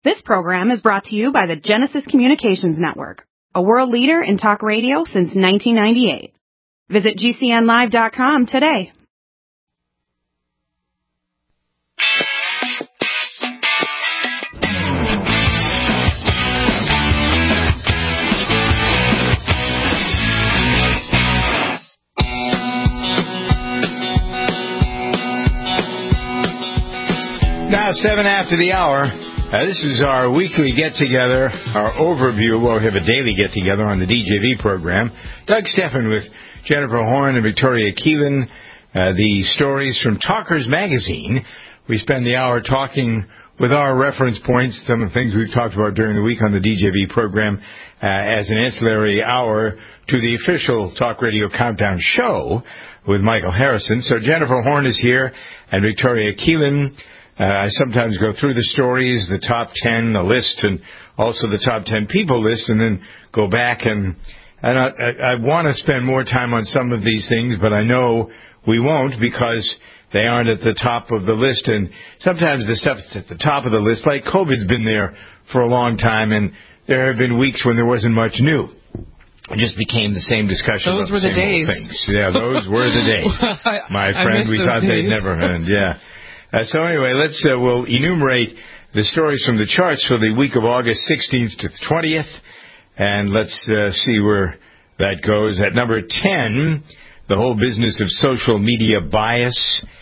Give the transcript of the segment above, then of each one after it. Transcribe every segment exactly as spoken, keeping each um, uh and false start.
This program is brought to you by the Genesis Communications Network, a world leader in talk radio since nineteen ninety-eight. Visit G C N live dot com today. Now, seven after the hour. Uh, this is our weekly get-together, our overview. Well, we have a daily get-together on the D J V program. Doug Steffen with Jennifer Horn and Victoria Keelan. Uh, the stories from Talkers Magazine. We spend the hour talking with our reference points, some of the things we've talked about during the week on the D J V program, uh, as an ancillary hour to the official Talk Radio Countdown show with Michael Harrison. So Jennifer Horn is here and Victoria Keelan. Uh, I sometimes go through the stories, the top ten, the list, and also the top ten people list, and then go back and, and I, I, I want to spend more time on some of these things, but I know we won't because they aren't at the top of the list. And sometimes the stuff that's at the top of the list, like COVID's been there for a long time, and there have been weeks when there wasn't much new. It just became the same discussion. Those about were the, the same days. Things. Yeah, those were the days. I, My friend, we thought days. They'd never end. Yeah. Uh, so anyway, let's uh, we'll enumerate the stories from the charts for the week of August sixteenth to the twentieth, and let's uh, see where that goes. At number ten, the whole business of social media bias,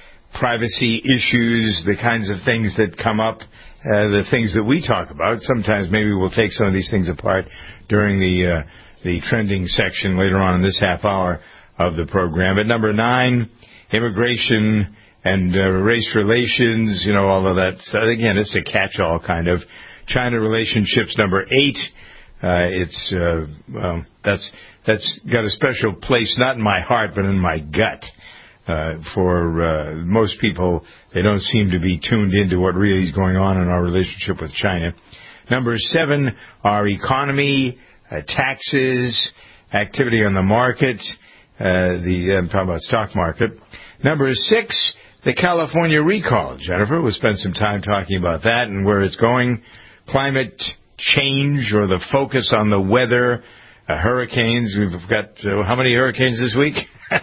privacy issues, the kinds of things that come up, uh, the things that we talk about. Sometimes maybe we'll take some of these things apart during the uh, the trending section later on in this half hour of the program. At number nine, immigration and uh, race relations, you know, all of that. So again, it's a catch-all kind of. China relationships, number eight. Uh, it's uh, well, that's that's got a special place, not in my heart, but in my gut. Uh, for uh, most people, they don't seem to be tuned into what really is going on in our relationship with China. Number seven, our economy, uh, taxes, activity on the market. Uh, the I'm talking about stock market. Number six, the California recall. Jennifer, we'll spend some time talking about that and where it's going. Climate change, or the focus on the weather. Uh, hurricanes. We've got, uh, how many hurricanes this week?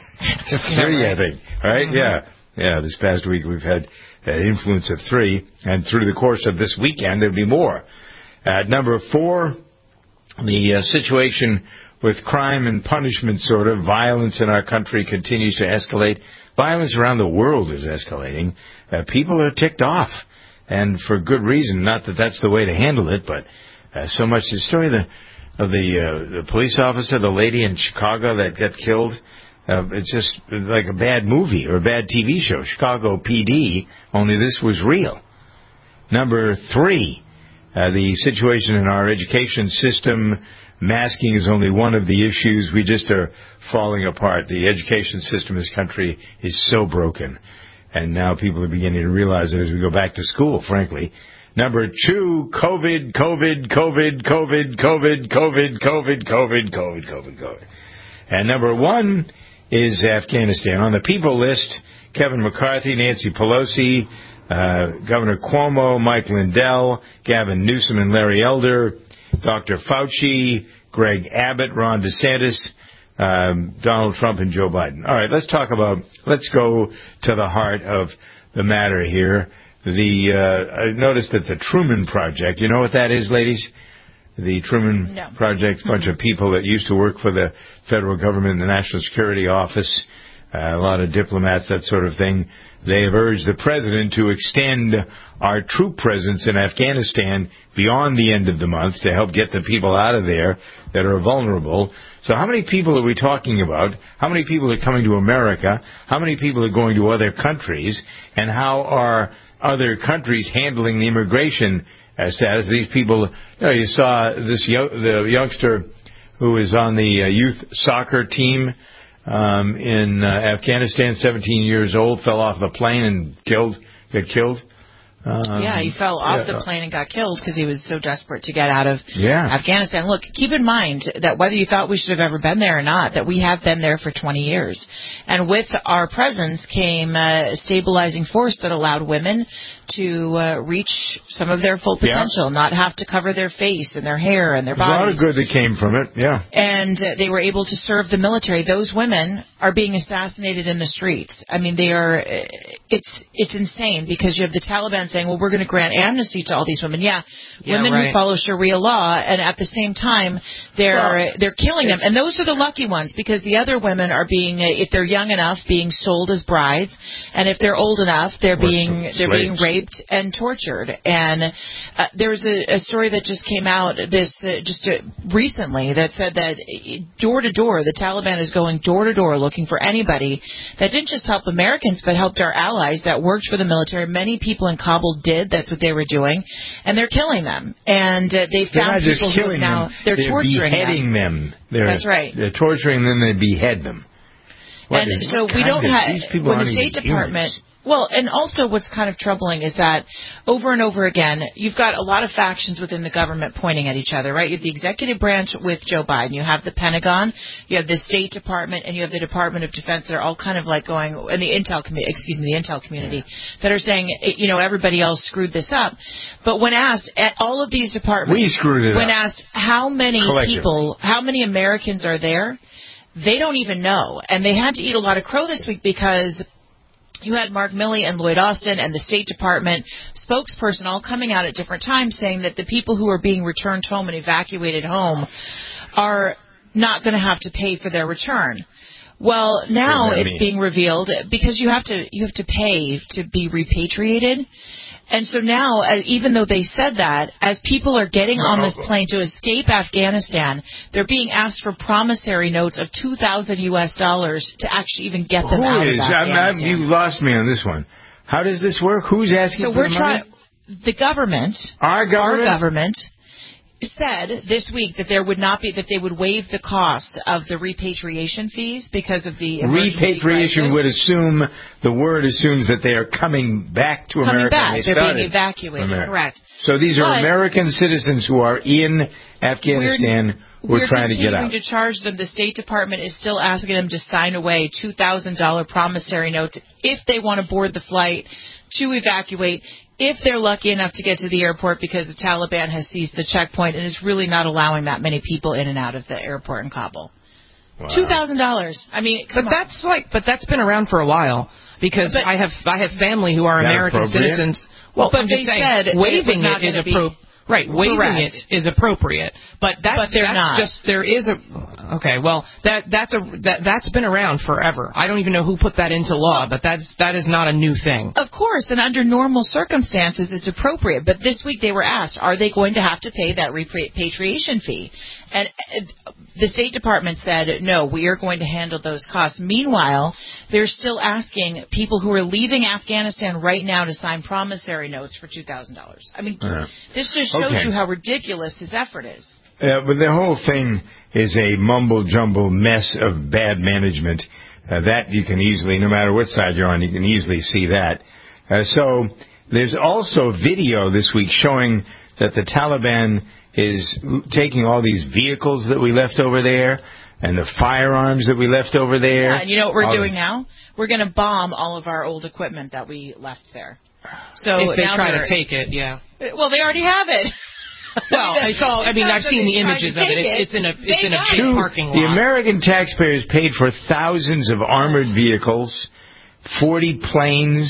Three, I think. Right? Mm-hmm. Yeah. Yeah, this past week we've had an influence of three. And through the course of this weekend, there'll be more. At number four, the uh, situation with crime and punishment, sort of. Violence in our country continues to escalate. Violence around the world is escalating. Uh, people are ticked off, and for good reason. Not that that's the way to handle it, but uh, so much. The story of the, of the, uh, the police officer, the lady in Chicago that got killed, uh, it's just like a bad movie or a bad T V show. Chicago P D, only this was real. Number three, uh, the situation in our education system. Masking is only one of the issues. We just are falling apart. The education system in this country is so broken. And now people are beginning to realize it as we go back to school, frankly. Number two, COVID, COVID, COVID, COVID, COVID, COVID, COVID, COVID, COVID, COVID, COVID. And number one is Afghanistan. On the people list, Kevin McCarthy, Nancy Pelosi, uh, Governor Cuomo, Mike Lindell, Gavin Newsom and Larry Elder, Doctor Fauci, Greg Abbott, Ron DeSantis, um, Donald Trump, and Joe Biden. All right, let's talk about, let's go to the heart of the matter here. The uh, I noticed that the Truman Project, you know what that is, ladies? The Truman no. Project, a bunch of people that used to work for the federal government, the National Security Office, uh, a lot of diplomats, that sort of thing. They have urged the president to extend our troop presence in Afghanistan beyond the end of the month to help get the people out of there that are vulnerable. So how many people are we talking about? How many people are coming to America? How many people are going to other countries? And how are other countries handling the immigration uh, status? These people, you know, you saw this yo- the youngster who is on the uh, youth soccer team Um, in uh, Afghanistan, seventeen years old, fell off the plane and killed, got killed. Um, yeah, he fell off yeah. the plane and got killed because he was so desperate to get out of yeah. Afghanistan. Look, keep in mind that whether you thought we should have ever been there or not, that we have been there for twenty years. And with our presence came a stabilizing force that allowed women to uh, reach some of their full potential, yeah. not have to cover their face and their hair and their There's bodies. There's a lot of good that came from it, yeah. And uh, they were able to serve the military. Those women are being assassinated in the streets. I mean, they are, it's it's insane because you have the Taliban saying, well, we're going to grant amnesty to all these women. Yeah, yeah women right. who follow Sharia law, and at the same time, they're well, they're killing them. And those are the lucky ones because the other women are being, if they're young enough, being sold as brides, and if they're old enough, they're being they're being raped and tortured. And uh, there was a, a story that just came out this uh, just uh, recently that said that door to door, the Taliban is going door to door looking for anybody that didn't just help Americans but helped our allies that worked for the military. Many people in Kabul did. That's what they were doing, and they're killing them. And uh, they they're found not just people killing who now them. they're, they're torturing beheading them. them. They're, That's right. They're torturing them. Then they behead them. What and is, so we don't of, have when the State Department. Humans. Well, and also what's kind of troubling is that over and over again, you've got a lot of factions within the government pointing at each other, right? You have the executive branch with Joe Biden. You have the Pentagon. You have the State Department, and you have the Department of Defense that are all kind of like going, and the Intel, excuse me, the Intel community that are saying, you know, everybody else screwed this up. But when asked, at all of these departments, we screwed it when up. asked how many people, how many Americans are there, they don't even know. And they had to eat a lot of crow this week because you had Mark Milley and Lloyd Austin and the State Department spokesperson all coming out at different times saying that the people who are being returned home and evacuated home are not going to have to pay for their return. Well, now it's mean? being revealed because you have to you have to pay to be repatriated. And so now, uh, even though they said that, as people are getting on this plane to escape Afghanistan, they're being asked for promissory notes of two thousand U S dollars to actually even get them Who out is? of Afghanistan. I'm, I'm, you lost me on this one. How does this work? Who's asking so for we're the money? trying. The government, our government, our government, said this week that there would not be that they would waive the cost of the repatriation fees because of the emergency repatriation crisis. Would assume the word assumes that they are coming back to coming America. Back. They They're being evacuated. Correct. So these are but American citizens who are in Afghanistan. We're, we're trying to get out. We're continuing to charge them. The State Department is still asking them to sign away two thousand dollars promissory notes if they want to board the flight to evacuate. If they're lucky enough to get to the airport because the Taliban has seized the checkpoint and is really not allowing that many people in and out of the airport in Kabul. Wow. Two thousand dollars. I mean, but on. that's like, but that's been around for a while because but, I have I have family who are American citizens. Well, but I'm they just saying, said waiving it, it is appropriate. Right, waiving correct. it is appropriate, but that's, but they're that's not. just there is a okay. Well, that that's a that that's been around forever. I don't even know who put that into law, but that's that is not a new thing. Of course, and under normal circumstances, it's appropriate. But this week they were asked, are they going to have to pay that repatriation fee? And the State Department said, no, we are going to handle those costs. Meanwhile, they're still asking people who are leaving Afghanistan right now to sign promissory notes for two thousand dollars. I mean, uh-huh. this just shows okay. you how ridiculous this effort is. Uh, but the whole thing is a mumble-jumble mess of bad management. Uh, that you can easily, no matter what side you're on, you can easily see that. Uh, so there's also video this week showing that the Taliban is taking all these vehicles that we left over there and the firearms that we left over there. Yeah, and you know what we're all doing the... now? We're going to bomb all of our old equipment that we left there. So if they now try to take it, yeah. Well, they already have it. Well, it's all. I mean, I've seen the images of it. It's, it's in a it's in a big parking lot. The American taxpayers paid for thousands of armored vehicles, forty planes,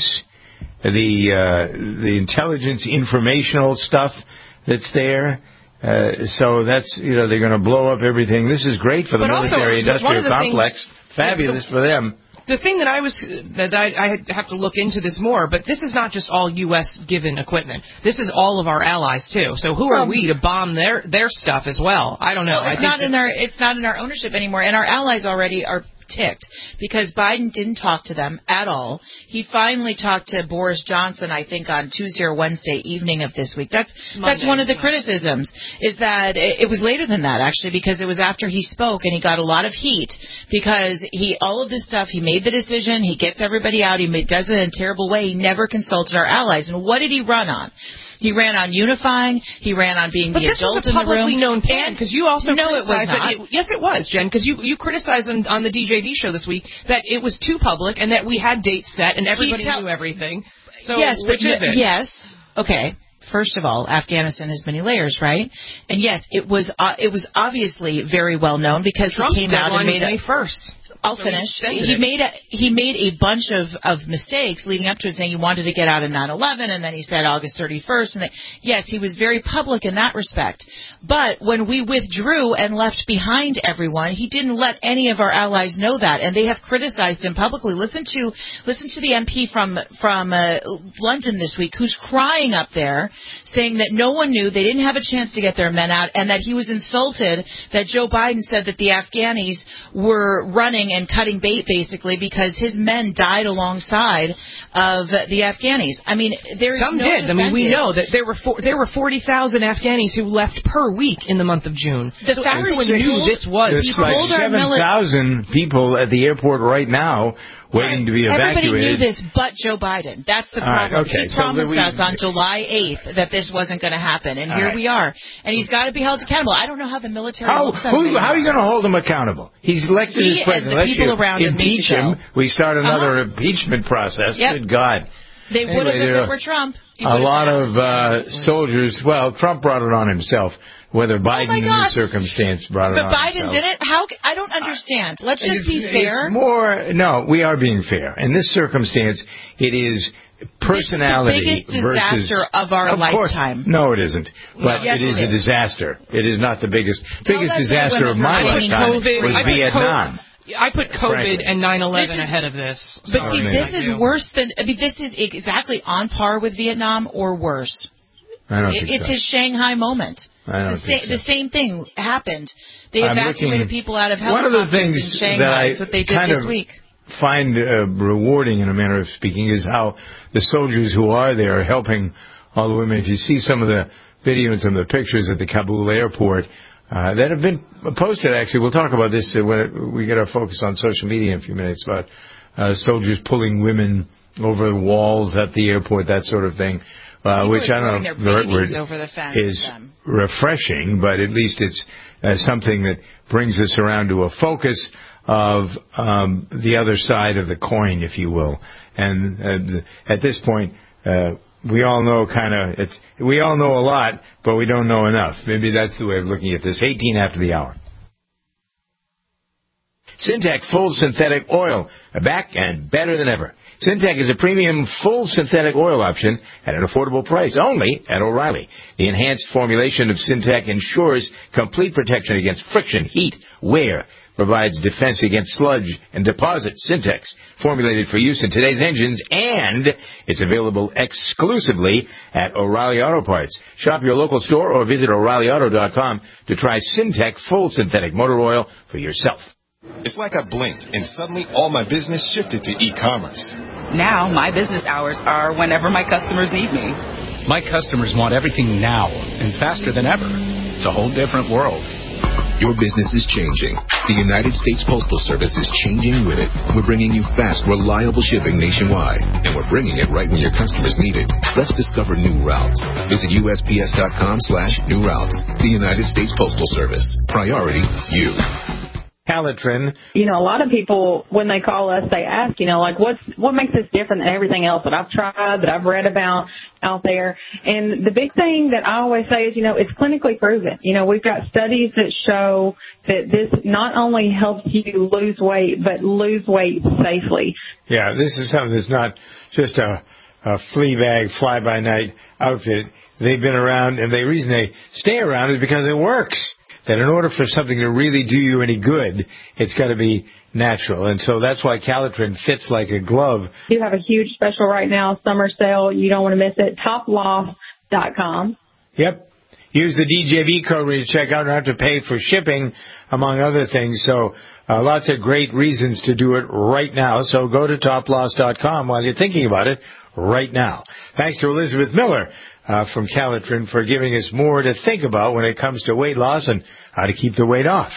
the uh, the intelligence informational stuff that's there. Uh, so that's, you know, they're going to blow up everything. This is great for the but military-industrial complex. Things, Fabulous yeah, the, for them. The thing that I was that I, I have to look into this more, but this is not just all U S given equipment. This is all of our allies too. So who are um, we to bomb their their stuff as well? I don't know. Well, it's I not in our it's not in our ownership anymore, and our allies already are ticked because Biden didn't talk to them at all. He finally talked to Boris Johnson, I think, on Tuesday or Wednesday evening of this week. That's Monday, that's one of the yeah. criticisms, is that it, it was later than that, actually, because it was after he spoke, and he got a lot of heat because he all of this stuff, he made the decision, he gets everybody out, he made, does it in a terrible way, he never consulted our allies. And what did he run on? He ran on unifying. He ran on being but the adult in the room. But this was a publicly known plan, because you also no, it was not. It, yes, it was, Jen, because you, you criticized on, on the D J V show this week that it was too public and that we had dates set and everybody tell- knew everything. So yes, which but is it? Yes. Okay. First of all, Afghanistan has many layers, right? And yes, it was uh, it was obviously very well known because Trump's he came out and made May first. I'll so finish. He it. made a he made a bunch of, of mistakes leading up to it, saying he wanted to get out of nine eleven, and then he said August thirty-first. And they, yes, he was very public in that respect. But when we withdrew and left behind everyone, he didn't let any of our allies know that, and they have criticized him publicly. Listen to listen to the M P from from uh, London this week, who's crying up there, saying that no one knew, they didn't have a chance to get their men out, and that he was insulted that Joe Biden said that the Afghanis were running and cutting bait, basically, because his men died alongside of the Afghanis. I mean, there's some no did. I mean, we defensive. know that there were for, there were forty thousand Afghanis who left per week in the month of June. The so fact everyone six, knew this was. There's like seven thousand people at the airport right now waiting to be evacuated. Everybody knew this but Joe Biden. That's the problem. Right, okay. He promised so we, us on July eighth that this wasn't going to happen, and here right. we are. And he's got to be held accountable. I don't know how the military how, looks at who, him. How are you going to hold him accountable? He's elected he as president. and the people Let's around him impeach him. We start another uh-huh. impeachment process. Yep. Good God. They would have if it were Trump. A lot of uh, soldiers, well, Trump brought it on himself. Whether Biden oh in this circumstance brought but it on Biden himself. did it? How? I don't understand. Let's just it's, be fair. It's more, no, we are being fair. In this circumstance, it is personality this is the biggest versus, disaster of our of course, lifetime. No, it isn't. But yes, it is it a disaster. It is not the biggest. Tell biggest disaster of my I mean, lifetime COVID, was I Vietnam. I put COVID Frankly. and nine eleven is, ahead of this. But see, this is do. worse than. I mean, this is exactly on par with Vietnam or worse. I don't it, think it's so. a Shanghai moment. I don't the, think sa- so. the same thing happened. They I'm evacuated looking, people out of one of helicopters the things in Shanghai. that I That's what they did kind this of week. Find uh, rewarding, in a manner of speaking, is how the soldiers who are there are helping all the women. If you see some of the video and some of the pictures at the Kabul airport uh, that have been posted, actually, we'll talk about this uh, when we get our focus on social media in a few minutes, about uh, soldiers pulling women over walls at the airport, that sort of thing. Uh, which I don't know if the right word over the fence is refreshing, but at least it's uh, something that brings us around to a focus of um, the other side of the coin, if you will. And uh, at this point, uh, we all know kind of it's we all know a lot, but we don't know enough. Maybe that's the way of looking at this. eighteen after the hour. Syntec Full Synthetic Oil, back and better than ever. Syntec is a premium full synthetic oil option at an affordable price, only at O'Reilly. The enhanced formulation of Syntec ensures complete protection against friction, heat, wear, provides defense against sludge and deposit. Syntex, formulated for use in today's engines, and it's available exclusively at O'Reilly Auto Parts. Shop your local store or visit O'Reilly Auto dot com to try Syntec Full Synthetic Motor Oil for yourself. It's like I blinked, and suddenly all my business shifted to e-commerce. Now, my business hours are whenever my customers need me. My customers want everything now and faster than ever. It's a whole different world. Your business is changing. The United States Postal Service is changing with it. We're bringing you fast, reliable shipping nationwide, and we're bringing it right when your customers need it. Let's discover new routes. Visit U S P S dot com slash new routes. The United States Postal Service. Priority, you. Calitrin. You know, a lot of people, when they call us, they ask, you know, like, what's, what makes this different than everything else that I've tried, that I've read about out there? And the big thing that I always say is, you know, it's clinically proven. You know, we've got studies that show that this not only helps you lose weight, but lose weight safely. Yeah, this is something that's not just a, a flea bag, fly-by-night outfit. They've been around, and the reason they stay around is because it works. That in order for something to really do you any good, it's got to be natural. And so that's why Calitrin fits like a glove. You have a huge special right now, summer sale. You don't want to miss it. top loss dot com. Yep. Use the D J V code when you check out and have to pay for shipping, among other things. So Uh, lots of great reasons to do it right now. So go to top loss dot com while you're thinking about it right now. Thanks to Elizabeth Miller uh, from Calitrin for giving us more to think about when it comes to weight loss and how to keep the weight off.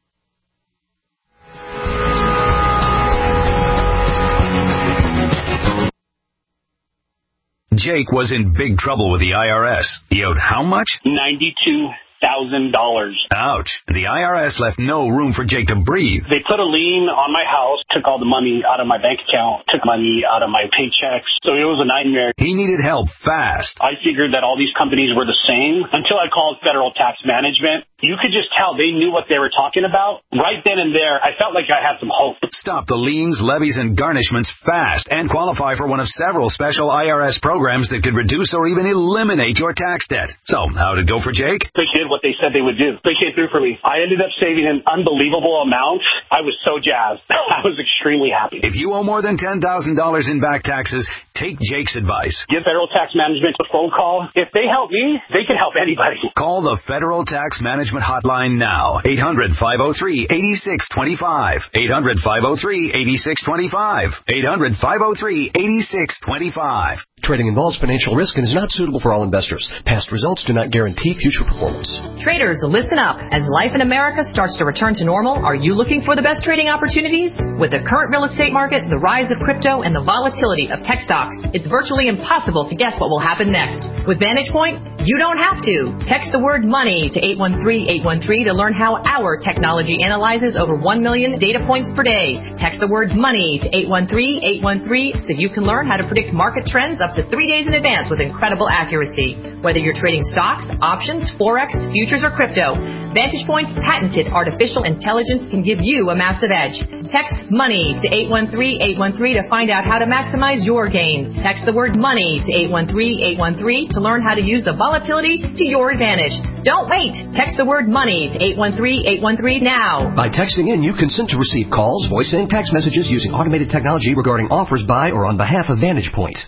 Jake was in big trouble with the I R S. He owed how much? ninety-two thousand dollars. Ouch. The I R S left no room for Jake to breathe. They put a lien on my house, took all the money out of my bank account, took money out of my paychecks. So it was a nightmare. He needed help fast. I figured that all these companies were the same until I called Federal Tax Management. You could just tell they knew what they were talking about. Right then and there, I felt like I had some hope. Stop the liens, levies, and garnishments fast and qualify for one of several special I R S programs that could reduce or even eliminate your tax debt. So, how'd it go for Jake? They did what they said they would do. They came through for me. I ended up saving an unbelievable amount. I was so jazzed. I was extremely happy. If you owe more than ten thousand dollars in back taxes, take Jake's advice. Give Federal Tax Management a phone call. If they help me, they can help anybody. Call the Federal Tax Management hotline now. eight hundred, five oh three, eight six two five. eight hundred, five oh three, eight six two five. eight hundred, five oh three, eight six two five. Trading involves financial risk and is not suitable for all investors. Past results do not guarantee future performance. Traders, listen up. As life in America starts to return to normal, are you looking for the best trading opportunities? With the current real estate market, the rise of crypto, and the volatility of tech stocks, it's virtually impossible to guess what will happen next. With Vantage Point, you don't have to. Text the word money to eight one three, eight one three to learn how our technology analyzes over one million data points per day. Text the word money to eight one three, eight one three so you can learn how to predict market trends up to three days in advance with incredible accuracy. Whether you're trading stocks, options, forex, futures, or crypto, Vantage Point's patented artificial intelligence can give you a massive edge. Text money to eight one three, eight one three to find out how to maximize your gains. Text the word money to eight one three, eight one three to learn how to use the volatility to your advantage. Don't wait. Text the word money to eight one three, eight one three now. By texting in, you consent to receive calls, voice, and text messages using automated technology regarding offers by or on behalf of Vantage Point.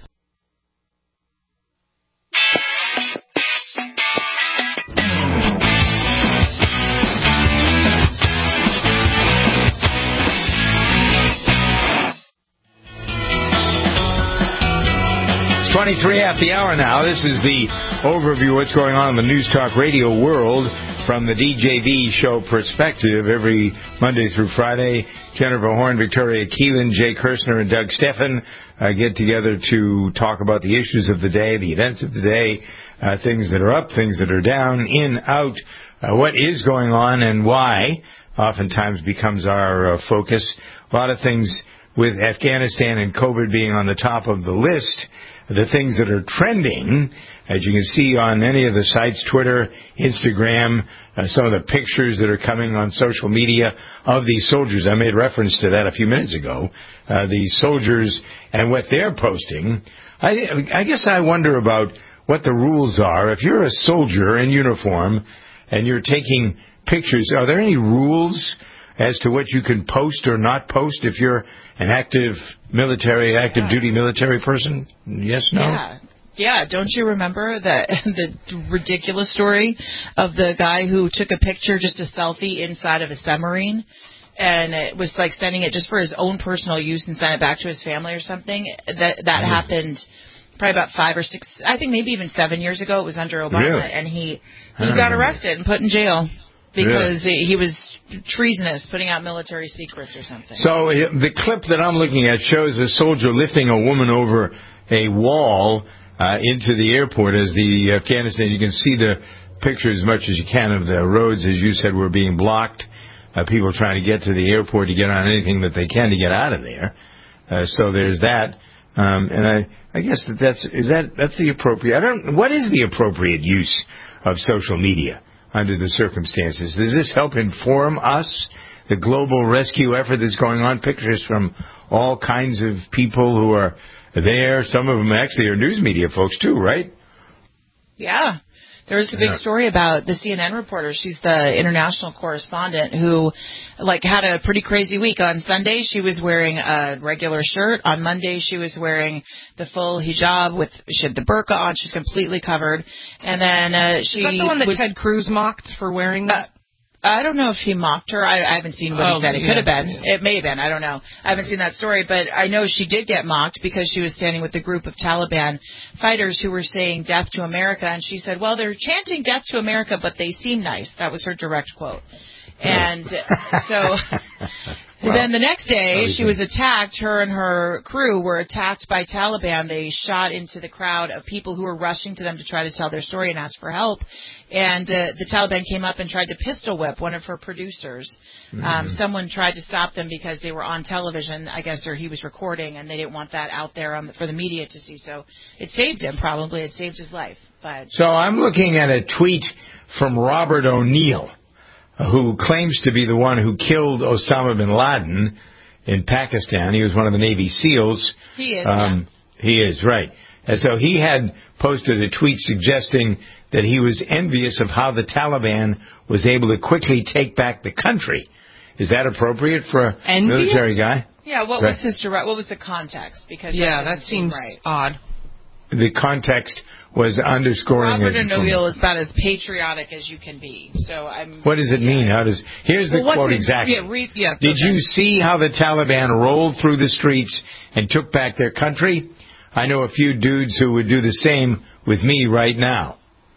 twenty-three after the hour now. This is the overview of what's going on in the News Talk Radio world from the D J V show perspective. Every Monday through Friday, Jennifer Horn, Victoria Keelan, Jake Hershner, and Doug Steffen uh, get together to talk about the issues of the day, the events of the day, uh, things that are up, things that are down, in, out, uh, what is going on and why oftentimes becomes our uh, focus. A lot of things with Afghanistan and COVID being on the top of the list. The things that are trending, as you can see on any of the sites, Twitter, Instagram, uh, some of the pictures that are coming on social media of these soldiers. I made reference to that a few minutes ago. Uh, the soldiers and what they're posting. I, I guess I wonder about what the rules are. If you're a soldier in uniform and you're taking pictures, are there any rules as to what you can post or not post if you're an active military, active yeah. duty military person? Yes, no? Yeah. Yeah, don't you remember that the ridiculous story of the guy who took a picture, just a selfie inside of a submarine, and it was like sending it just for his own personal use and sent it back to his family or something? That that mm. happened probably about five or six, I think maybe even seven years ago. It was under Obama, really? and he he got arrested and put in jail. Because really? he was treasonous, putting out military secrets or something. So the clip that I'm looking at shows a soldier lifting a woman over a wall uh, into the airport as the Afghanistan. You can see the picture as much as you can of the roads, as you said, were being blocked. Uh, people trying to get to the airport to get on anything that they can to get out of there. Uh, so there's that. Um, and I, I guess that that's is that that's the appropriate. I don't. What is the appropriate use of social media under the circumstances? Does this help inform us, the global rescue effort that's going on? Pictures from all kinds of people who are there. Some of them actually are news media folks too, right? Yeah. There was a big story about the C N N reporter. She's the international correspondent who, like, had a pretty crazy week. On Sunday, she was wearing a regular shirt. On Monday, she was wearing the full hijab with she had the burqa on. She's completely covered. And then uh, she is that the one that was, Ted Cruz mocked for wearing that? Uh, I don't know if he mocked her. I, I haven't seen what oh, he said. It yeah, could have been. Yeah. It may have been. I don't know. I haven't seen that story, but I know she did get mocked because she was standing with a group of Taliban fighters who were saying death to America, and she said, well, they're chanting death to America, but they seem nice. That was her direct quote. And so... Well, then the next day, she was attacked. Her and her crew were attacked by Taliban. They shot into the crowd of people who were rushing to them to try to tell their story and ask for help. And uh, the Taliban came up and tried to pistol whip one of her producers. Mm-hmm. Um, someone tried to stop them because they were on television, I guess, or he was recording, and they didn't want that out there on the, for the media to see. So it saved him, probably. It saved his life. But So I'm looking at a tweet from Robert O'Neill, who claims to be the one who killed Osama bin Laden in Pakistan. He was one of the Navy SEALs. He is, um, yeah. He is, right. And so he had posted a tweet suggesting that he was envious of how the Taliban was able to quickly take back the country. Is that appropriate for a envious? military guy? Yeah, what right. was his direct, what was the context? Because yeah, that, that seems right. odd. The context was underscoring. Robert O'Neill is about as patriotic as you can be. So I'm. What does it yeah. mean? How does? Here's the well, quote it, exactly. Yeah, read, yeah, Did okay. you see how the Taliban rolled through the streets and took back their country? I know a few dudes who would do the same with me right now.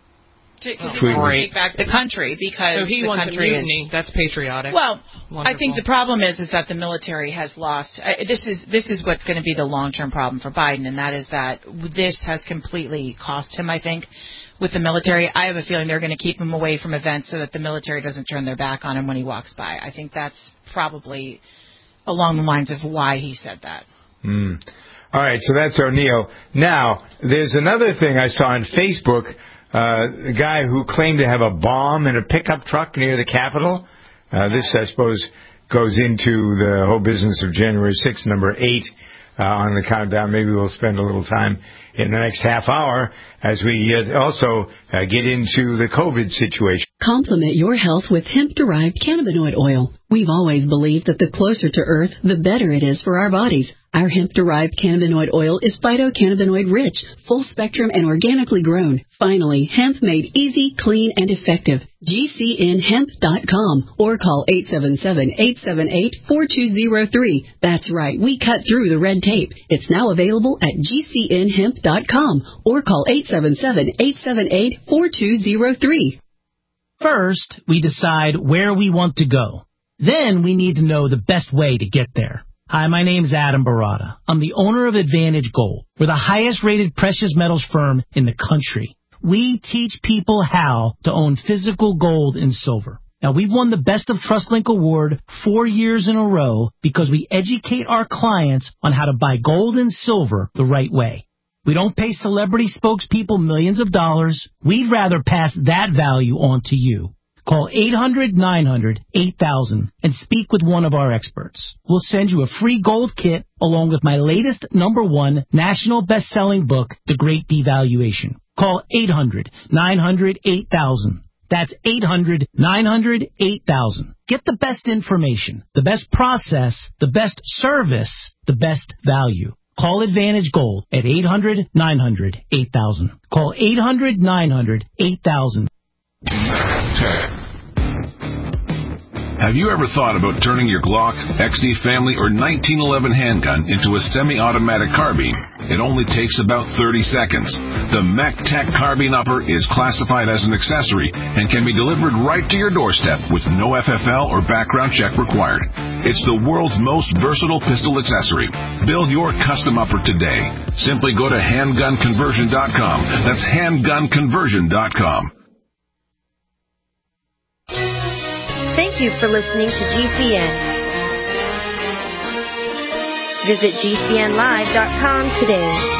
Because he wants to take back the country because so he the wants country a mutiny. is That's patriotic. Well, Wonderful. I think the problem is is that the military has lost. Uh, this is this is what's going to be the long term problem for Biden, and that is that this has completely cost him. I think with the military, I have a feeling they're going to keep him away from events so that the military doesn't turn their back on him when he walks by. I think that's probably along the lines of why he said that. Mm. All right, so that's O'Neill. Now, there's another thing I saw on Facebook. Uh, the guy who claimed to have a bomb in a pickup truck near the Capitol. Uh, this, I suppose, goes into the whole business of January sixth, number eight, uh, on the countdown. Maybe we'll spend a little time in the next half hour as we uh, also uh, get into the COVID situation. Complement your health with hemp-derived cannabinoid oil. We've always believed that the closer to Earth, the better it is for our bodies. Our hemp-derived cannabinoid oil is phytocannabinoid rich, full spectrum, and organically grown. Finally, hemp made easy, clean, and effective. G C N hemp dot com or call eight seven seven, eight seven eight, four two zero three. That's right, we cut through the red tape. It's now available at G C N hemp dot com or call eight seven seven, eight seven eight, four two zero three. First, we decide where we want to go. Then we need to know the best way to get there. Hi, my name's Adam Barada. I'm the owner of Advantage Gold. We're the highest-rated precious metals firm in the country. We teach people how to own physical gold and silver. Now, we've won the Best of TrustLink Award four years in a row because we educate our clients on how to buy gold and silver the right way. We don't pay celebrity spokespeople millions of dollars. We'd rather pass that value on to you. Call eight hundred, nine hundred, eight thousand and speak with one of our experts. We'll send you a free gold kit along with my latest number one national best-selling book, The Great Devaluation. Call eight hundred, nine hundred, eight thousand. That's eight hundred, nine hundred, eight thousand. Get the best information, the best process, the best service, the best value. Call Advantage Gold at eight hundred, nine hundred, eight thousand. Call eight hundred, nine hundred, eight thousand. Have you ever thought about turning your Glock, X D Family, or nineteen eleven handgun into a semi-automatic carbine? It only takes about thirty seconds. The MacTac Carbine Upper is classified as an accessory and can be delivered right to your doorstep with no F F L or background check required. It's the world's most versatile pistol accessory. Build your custom upper today. Simply go to handgun conversion dot com. That's handgun conversion dot com. Thank you for listening to G C N. Visit G C N live dot com today.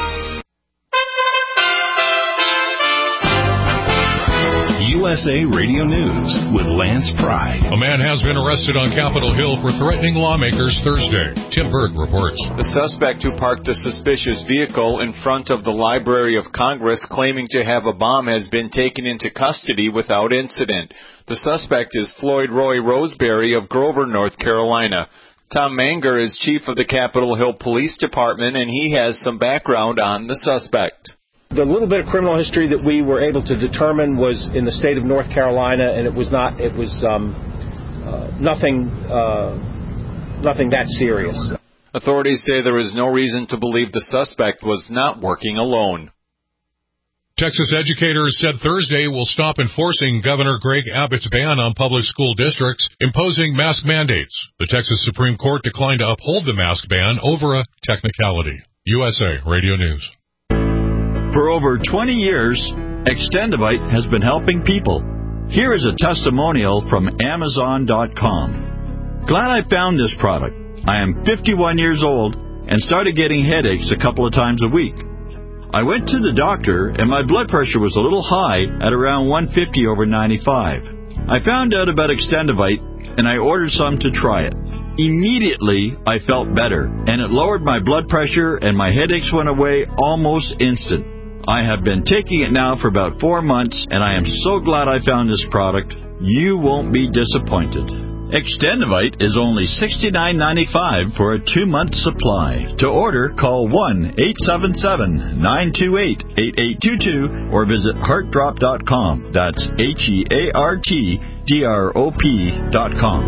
U S A Radio News with Lance Pry. A man has been arrested on Capitol Hill for threatening lawmakers Thursday. Tim Berg reports. The suspect who parked a suspicious vehicle in front of the Library of Congress claiming to have a bomb has been taken into custody without incident. The suspect is Floyd Roy Roseberry of Grover, North Carolina. Tom Manger is chief of the Capitol Hill Police Department, and he has some background on the suspect. The little bit of criminal history that we were able to determine was in the state of North Carolina, and it was not, it was um, uh, nothing, uh, nothing that serious. Authorities say there is no reason to believe the suspect was not working alone. Texas educators said Thursday will stop enforcing Governor Greg Abbott's ban on public school districts imposing mask mandates. The Texas Supreme Court declined to uphold the mask ban over a technicality. U S A Radio News. For over twenty years, Extendivite has been helping people. Here is a testimonial from Amazon dot com. Glad I found this product. I am fifty-one years old and started getting headaches a couple of times a week. I went to the doctor, and my blood pressure was a little high at around one fifty over ninety-five. I found out about Extendivite, and I ordered some to try it. Immediately, I felt better, and it lowered my blood pressure, and my headaches went away almost instant. I have been taking it now for about four months, and I am so glad I found this product. You won't be disappointed. Extendivite is only sixty-nine ninety-five for a two-month supply. To order, call one eight seven seven, nine two eight, eight eight two two or visit heart drop dot com. That's H E A R T D R O P dot com.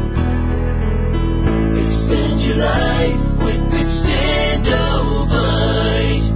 Extend your life with Extendivite.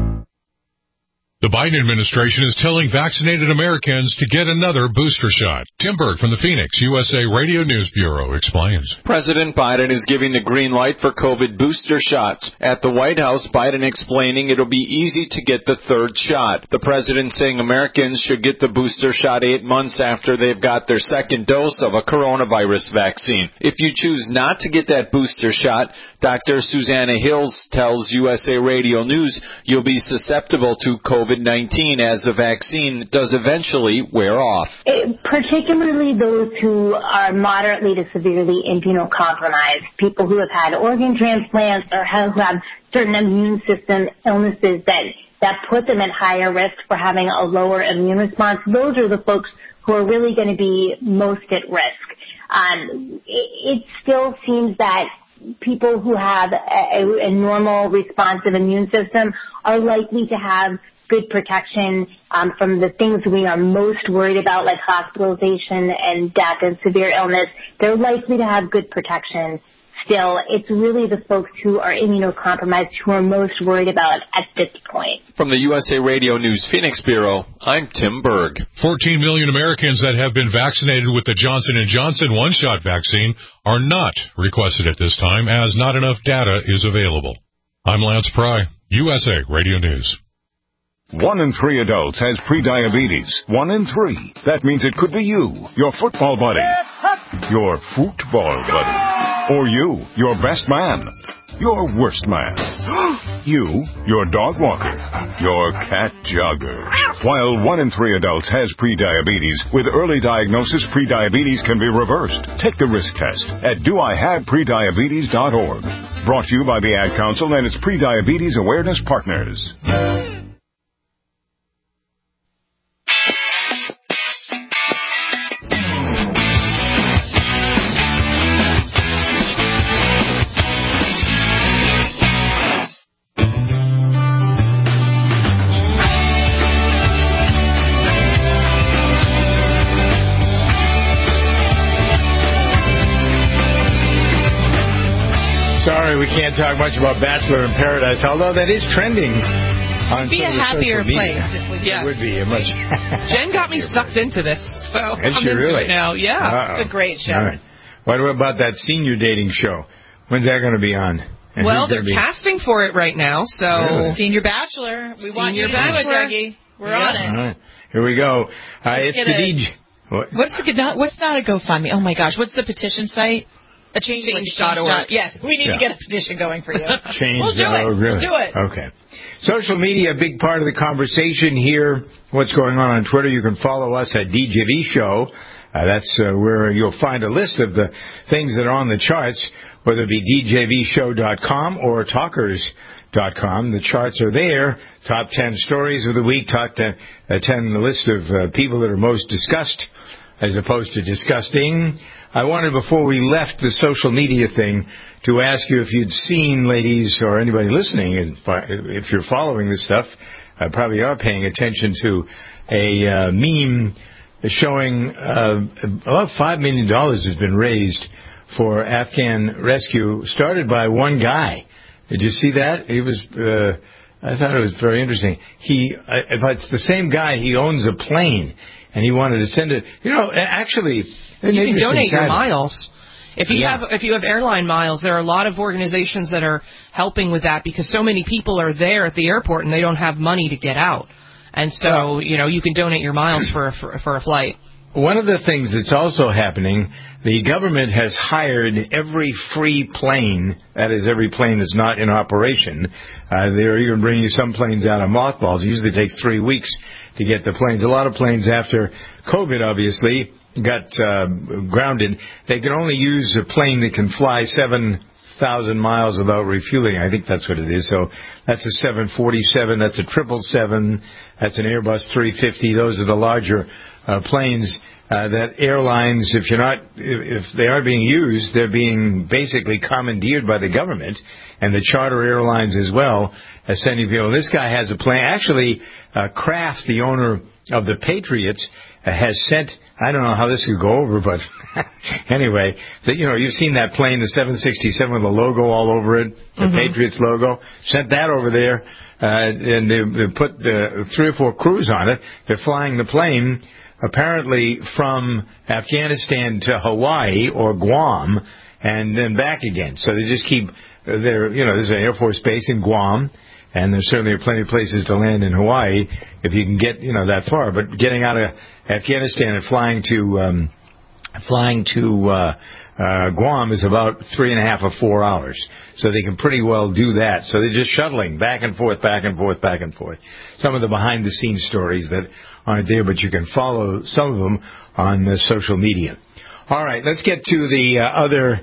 The Biden administration is telling vaccinated Americans to get another booster shot. Tim Berg from the Phoenix U S A Radio News Bureau explains. President Biden is giving the green light for COVID booster shots. At the White House, Biden explaining it'll be easy to get the third shot. The president saying Americans should get the booster shot eight months after they've got their second dose of a coronavirus vaccine. If you choose not to get that booster shot, Doctor Susanna Hills tells U S A Radio News you'll be susceptible to COVID nineteen as the vaccine does eventually wear off. It, particularly those who are moderately to severely immunocompromised, people who have had organ transplants or have, who have certain immune system illnesses that, that put them at higher risk for having a lower immune response. Those are the folks who are really going to be most at risk. Um, it, it still seems that people who have a, a normal responsive immune system are likely to have good protection um, from the things we are most worried about, like hospitalization and death and severe illness. They're likely to have good protection. Still, it's really the folks who are immunocompromised who are most worried about at this point. From the U S A Radio News Phoenix Bureau, I'm Tim Berg. fourteen million Americans that have been vaccinated with the Johnson and Johnson one-shot vaccine are not requested at this time, as not enough data is available. I'm Lance Pry, U S A Radio News. One in three adults has prediabetes. One in three. That means it could be you, your football buddy, your football buddy, or you, your best man, your worst man, you, your dog walker, your cat jogger. While one in three adults has prediabetes, with early diagnosis, prediabetes can be reversed. Take the risk test at do I have prediabetes dot org. Brought to you by the Ad Council and its Prediabetes Awareness Partners. Sorry, we can't talk much about Bachelor in Paradise, although that is trending on It'd be a happier place. It would be a much. Jen got me sucked into this, so Did I'm you into really? it now. Yeah, Uh-oh. it's a great show. All right. What about that senior dating show? When's that going to be on? And Well, who's they're gonna be... casting for it right now, so Really? Senior Bachelor. We want you Senior to do it, Bachelor. Dougie. We're Yeah. on it. All right. Here we go. Uh, it's get the a- D J. What? What's the not, what's not a GoFundMe? Oh my gosh, what's the petition site? A change Change dot dot org. Yes, we need Yeah. to get a petition going for you. Change. We'll do it. Oh, really? We'll do it. Okay. Social media, a big part of the conversation here. What's going on on Twitter? You can follow us at D J V Show. Uh, that's uh, where you'll find a list of the things that are on the charts, whether it be D J V show dot com or talkers dot com. The charts are there. Top ten stories of the week, top ten, uh, ten the list of uh, people that are most discussed as opposed to disgusting. I wanted, before we left the social media thing, to ask you if you'd seen, ladies, or anybody listening, and if you're following this stuff, uh, probably are paying attention to a uh, meme showing uh, about five million dollars has been raised for Afghan rescue, started by one guy. Did you see that? He was, uh, I thought it was very interesting. He, if it's the same guy, he owns a plane, and he wanted to send it. You know, actually, you can donate your miles. If you yeah. have if you have airline miles, there are a lot of organizations that are helping with that because so many people are there at the airport and they don't have money to get out. And so, well, you know, you can donate your miles for a, for, for a flight. One of the things that's also happening, the government has hired every free plane, that is, every plane that's not in operation. Uh, they're even bringing some planes out of mothballs. It usually takes three weeks to get the planes. A lot of planes after COVID, obviously, got uh, grounded. They can only use a plane that can fly seven thousand miles without refueling. I think that's what it is. So that's a seven forty-seven, that's a triple seven, that's an Airbus three fifty. Those are the larger uh, planes uh, that airlines, if you're not, if, if they are being used, they're being basically commandeered by the government, and the charter airlines as well are sending people. This guy has a plane. Actually, uh, Kraft, the owner of the Patriots, uh, has sent, I don't know how this could go over, but anyway, the, you know, you've seen that plane, the seven sixty-seven with the logo all over it, the mm-hmm. Patriots logo. Sent that over there, uh, and they, they put the three or four crews on it. They're flying the plane, apparently from Afghanistan to Hawaii or Guam, and then back again. So they just keep, they're, you know, there's an Air Force base in Guam, and there certainly are plenty of places to land in Hawaii if you can get, you know, that far. But getting out of Afghanistan and flying to um, flying to uh, uh, Guam is about three and a half or four hours. So they can pretty well do that. So they're just shuttling back and forth, back and forth, back and forth. Some of the behind-the-scenes stories that aren't there, but you can follow some of them on the social media. All right, let's get to the uh, other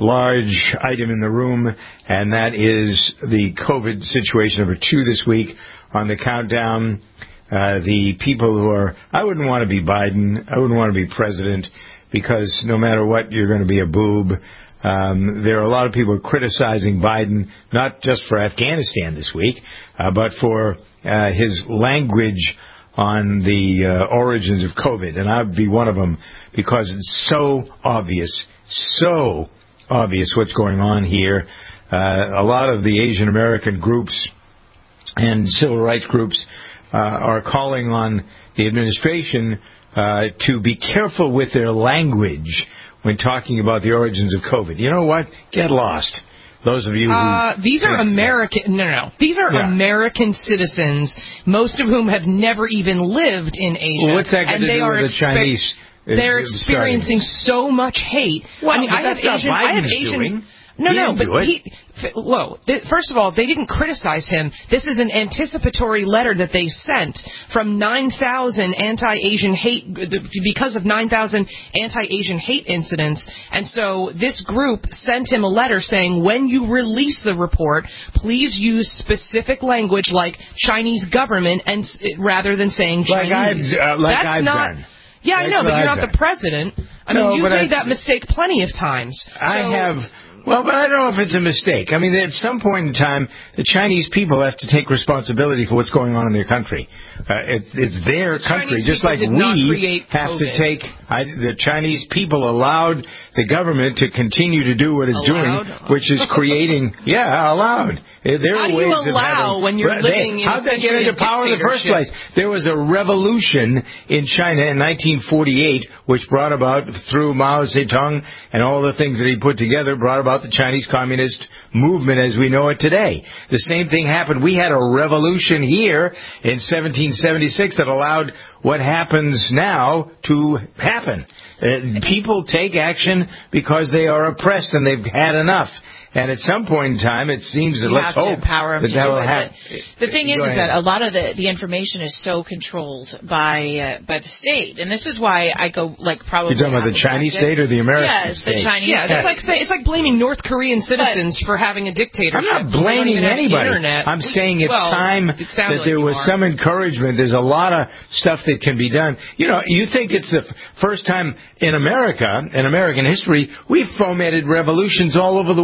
large item in the room, and that is the COVID situation number two this week on the countdown. Uh, the people who are, I wouldn't want to be Biden, I wouldn't want to be president, because no matter what, you're going to be a boob. Um, there are a lot of people criticizing Biden, not just for Afghanistan this week, uh, but for uh, his language on the uh, origins of COVID, and I'd be one of them, because it's so obvious, so obvious what's going on here. Uh, a lot of the Asian American groups and civil rights groups uh, are calling on the administration uh, to be careful with their language when talking about the origins of COVID. You know what? Get lost. Those of you who... Uh, these are American... No, no, no. These are yeah. American citizens, most of whom have never even lived in Asia. Well, what's that got to do with the expe- Chinese... They're experiencing so much hate. Well, I mean, but I that's have not Asian... Biden's I have Asian doing. No, he no, but do he... Whoa. First of all, they didn't criticize him. This is an anticipatory letter that they sent from nine thousand anti-Asian hate, because of nine thousand anti-Asian hate incidents. And so this group sent him a letter saying, when you release the report, please use specific language like Chinese government, and rather than saying Chinese. Like I've, uh, like That's I've not, done. Yeah, That's I know, but you're I've not done. the president. I no, mean, you've made I, that mistake plenty of times. I so, have... Well, but I don't know if it's a mistake. I mean, at some point in time, the Chinese people have to take responsibility for what's going on in their country. Uh, it, it's their the country, Chinese just like we have COVID. to take. I, the Chinese people allowed the government to continue to do what it's allowed? doing, which is creating. Yeah, allowed. There How are do ways you allow of having, when you're they, living in how'd they get into power in the first place? There was a revolution in China in nineteen forty-eight, which brought about, through Mao Zedong and all the things that he put together, brought about the Chinese Communist movement as we know it today. The same thing happened. We had a revolution here in seventeen seventy-six that allowed what happens now to happen. Uh, people take action because they are oppressed and they've had enough. And at some point in time, it seems that you let's have hope to empower them that to that do will it. happen. The thing is, Go is ahead. that a lot of the, the information is so controlled by uh, by the state, and this is why I go like probably. You're talking about the Chinese state or the American yes, state? Yes, the Chinese. Yeah, it's like say, it's like blaming North Korean citizens but, for having a dictatorship. I'm not blaming anybody. I'm saying it's well, time it that like there was are. some encouragement. There's a lot of stuff that can be done. You know, you think it's the first time in America, in American history, we've fomented revolutions all over the world.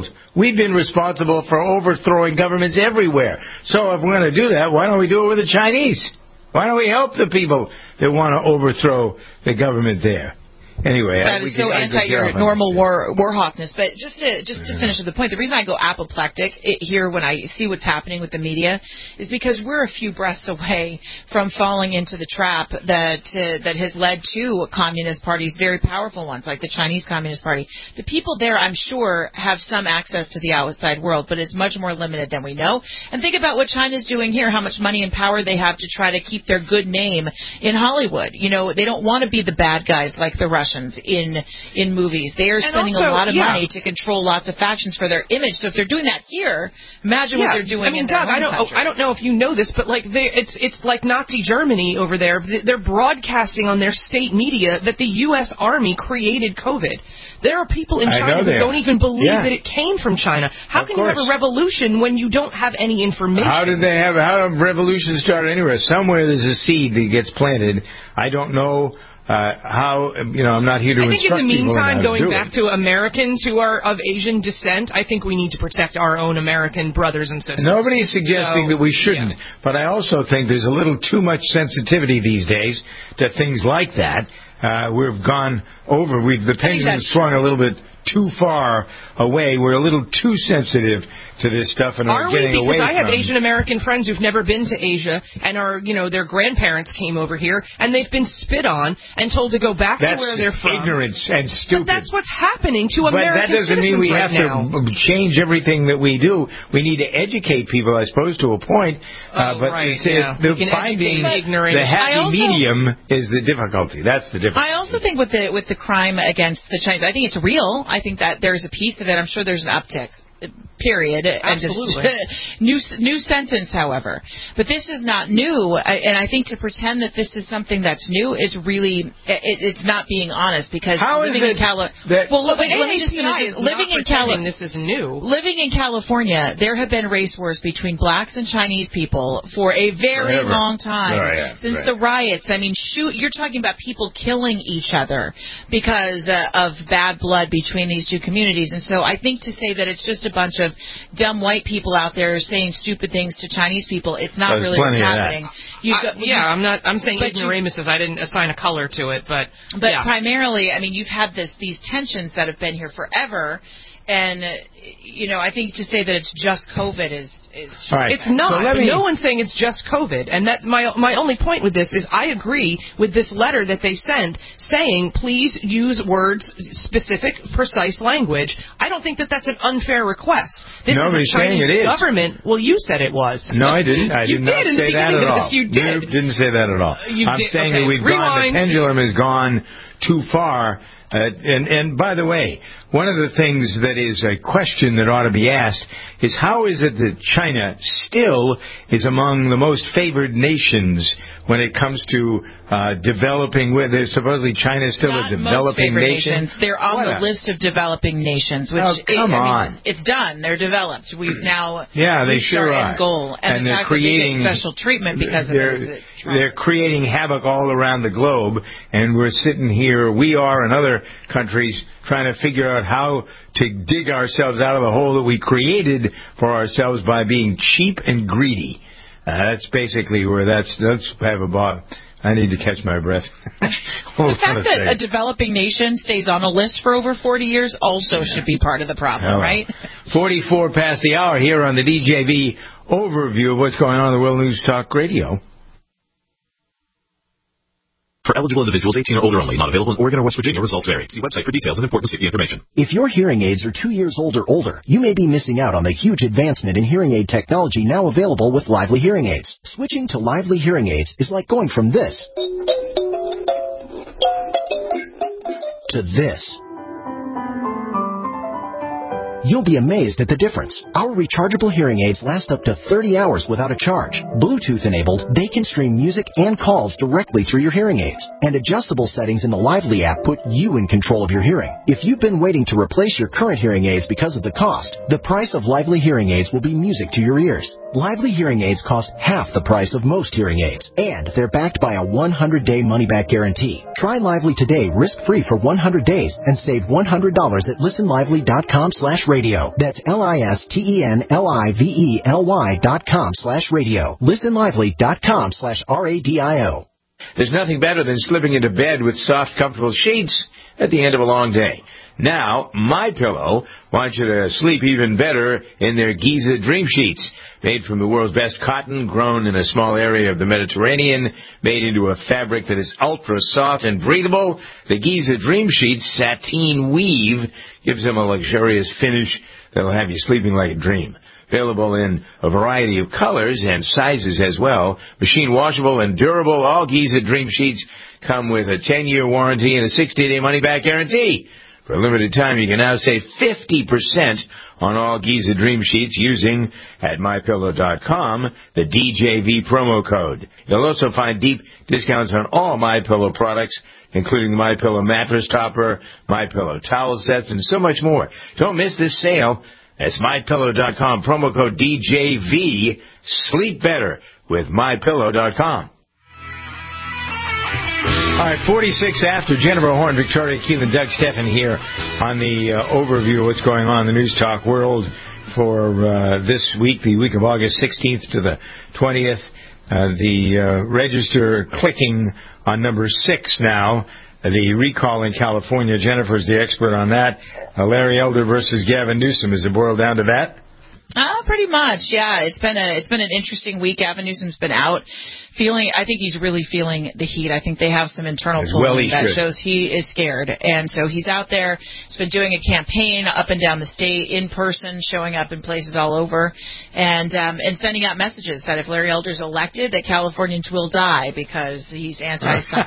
world. We've been responsible for overthrowing governments everywhere. So if we're going to do that, why don't we do it with the Chinese? Why don't we help the people that want to overthrow the government there? Anyway, that is so anti your normal war warhawkness. But just to just to finish with the point, the reason I go apoplectic it, here when I see what's happening with the media is because we're a few breaths away from falling into the trap that uh, that has led to communist parties, very powerful ones like the Chinese Communist Party. The people there, I'm sure, have some access to the outside world, but it's much more limited than we know. And think about what China's doing here, how much money and power they have to try to keep their good name in Hollywood. You know, they don't want to be the bad guys like the Russians in in movies. They are spending also, a lot of yeah. money to control lots of factions for their image. So if they're doing that here, imagine yeah. what they're doing I mean, in their Doug, own I don't, country. I don't know if you know this, but like they, it's it's like Nazi Germany over there. They're broadcasting on their state media that the U S Army created COVID. There are people in China who don't even believe yeah. that it came from China. How of can course. you have a revolution when you don't have any information? How did they have? How do revolutions start anywhere? Somewhere there's a seed that gets planted. I don't know. Uh, how, you know, I'm not here to I think instruct in the meantime, going to back it. to Americans who are of Asian descent, I think we need to protect our own American brothers and sisters. Nobody's suggesting so, that we shouldn't, yeah. but I also think there's a little too much sensitivity these days to things like that. Uh, we've gone over, we've, the pendulum's swung a little bit too far away. We're a little too sensitive to this stuff, and are we're getting we? Because away I have from Asian American friends who've never been to Asia, and are, you know, their grandparents came over here, and they've been spit on and told to go back that's to where they're from. Ignorance and stupid. But that's what's happening to American But that doesn't mean we right have now. to change everything that we do. We need to educate people, I suppose, to a point. Uh, oh, but right, it's, yeah. the finding the happy also, medium is the difficulty. That's the difficulty. I also think with the with the crime against the Chinese, I think it's real. I think that there's a piece of it. I'm sure there's an uptick. Period. Absolutely. And just, new new sentence, however. But this is not new, and I think to pretend that this is something that's new is really it, it's not being honest. Because how living is it in Cali- that well, well wait, let me just finish. Living in California, this is new. Living in California, there have been race wars between blacks and Chinese people for a very Forever. long time oh, yeah, since right. the riots. I mean, shoot, you're talking about people killing each other because uh, of bad blood between these two communities. And so I think to say that it's just a bunch of dumb white people out there saying stupid things to Chinese people, it's not There's really what's plenty of happening. You I, go, yeah, I'm not. I'm saying but ignoramuses. I didn't assign a color to it, but but yeah. primarily, I mean, you've had this these tensions that have been here forever, and uh, you know, I think to say that it's just COVID is. Is right. It's not. So me... No one's saying it's just COVID. And that my my only point with this is I agree with this letter that they sent saying please use words, specific, precise language. I don't think that that's an unfair request. This Nobody's is a Chinese saying it is. government. Well, you said it was. No, I didn't. I you did not did say that at all. You did. You didn't say that at all. You I'm did. saying okay. that we've Rewind. gone, the pendulum has gone too far. Uh, and, and by the way, one of the things that is a question that ought to be asked is how is it that China still is among the most favored nations when it comes to uh, developing, where supposedly China is still Not a developing most nation? nations. They're on what the a... list of developing nations. Which oh, come is, I on. mean, it's done. They're developed. We've now yeah, they reached sure our are. end goal. And, and the they're fact creating that they get special treatment because of they're, it. They're creating havoc all around the globe, and we're sitting here, we are and other countries, trying to figure out how to dig ourselves out of the hole that we created for ourselves by being cheap and greedy. Uh, that's basically where that's, let's have a bot. I need to catch my breath. The fact that a developing nation stays on a list for over forty years also yeah. should be part of the problem, Hello. right? forty-four past the hour here on the D J V overview of what's going on in the World News Talk Radio. For eligible individuals eighteen or older only. Not available in Oregon or West Virginia. Results vary. See website for details and important safety information. If your hearing aids are two years old or older, you may be missing out on the huge advancement in hearing aid technology now available with Lively Hearing Aids. Switching to Lively Hearing Aids is like going from this to this. You'll be amazed at the difference. Our rechargeable hearing aids last up to thirty hours without a charge. Bluetooth enabled, they can stream music and calls directly through your hearing aids. And adjustable settings in the Lively app put you in control of your hearing. If you've been waiting to replace your current hearing aids because of the cost, the price of Lively hearing aids will be music to your ears. Lively hearing aids cost half the price of most hearing aids. And they're backed by a one hundred day money-back guarantee. Try Lively today risk-free for one hundred days and save one hundred dollars at listenlively.com slash radio. That's L-I-S-T-E-N-L-I-V-E-L-Y dot com slash radio. listenlively dot com slash R A D I O. There's nothing better than slipping into bed with soft, comfortable sheets at the end of a long day. Now, MyPillow wants you to sleep even better in their Giza Dream Sheets. Made from the world's best cotton, grown in a small area of the Mediterranean, made into a fabric that is ultra soft and breathable, the Giza Dream Sheets sateen weave gives them a luxurious finish that'll have you sleeping like a dream. Available in a variety of colors and sizes as well. Machine washable and durable, all Giza Dream Sheets come with a ten-year warranty and a sixty-day money-back guarantee. For a limited time, you can now save fifty percent on all Giza Dream Sheets using, at my pillow dot com, the D J V promo code. You'll also find deep discounts on all MyPillow products, including the MyPillow mattress topper, MyPillow towel sets, and so much more. Don't miss this sale. That's my pillow dot com, promo code D J V. Sleep better with my pillow dot com. All right, forty-six after. Jennifer Horn, Victoria Keelan, Doug Steffen here on the uh, overview of what's going on in the News Talk world for uh, this week, the week of August sixteenth to the twentieth. Uh, the uh, register clicking on number six now. The recall in California. Jennifer's the expert on that. Uh, Larry Elder versus Gavin Newsom. Is it boiled down to that? Uh, pretty much, yeah. It's been a it's been an interesting week. Gavin Newsom's been out, feeling. I think he's really feeling the heat. I think they have some internal polling well that should. shows he is scared, and so he's out there. He's been doing a campaign up and down the state, in person, showing up in places all over, and um, and sending out messages that if Larry Elder's elected, that Californians will die because he's anti-sun.